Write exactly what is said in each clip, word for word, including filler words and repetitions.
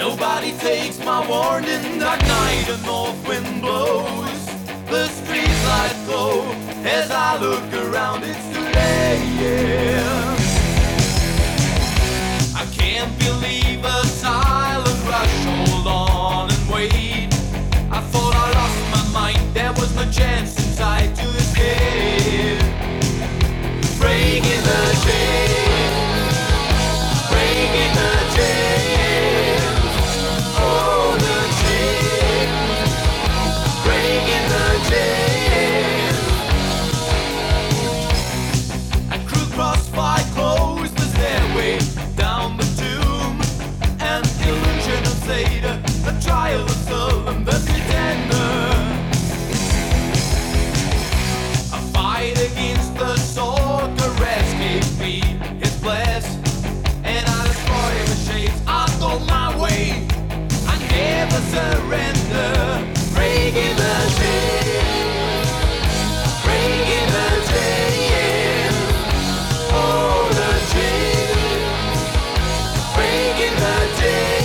Nobody takes my warning. Dark night, a north wind blows. The street lights glow. As I look around, it's too late. I can't believe a silent rush. Hold on and wait. I thought I lost my mind. There was no chance inside to escape. Breaking the chains, breaking the chains. Oh, the chains, breaking the chains. A crew crossfire closed the stairway down the tomb. An illusion of Zeta, a trial of soul and the pretender. A fight against the sword, caress gave me his bless. And I destroyed the shades, I go my way. I never surrender. Breaking the chains, breaking the chains. Oh, the chains, breaking the chains.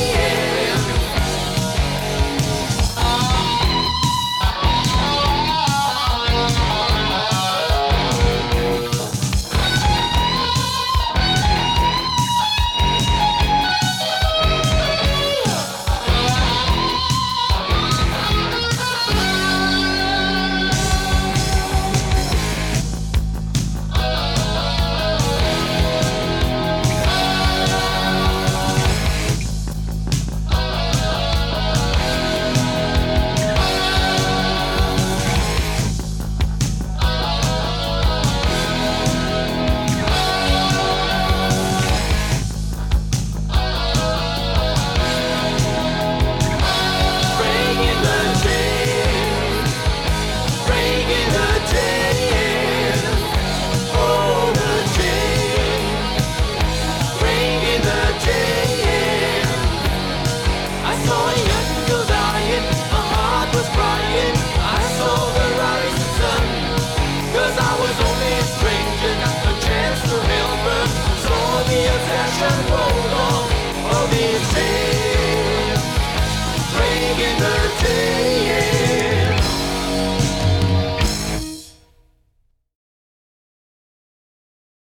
Hold on, all these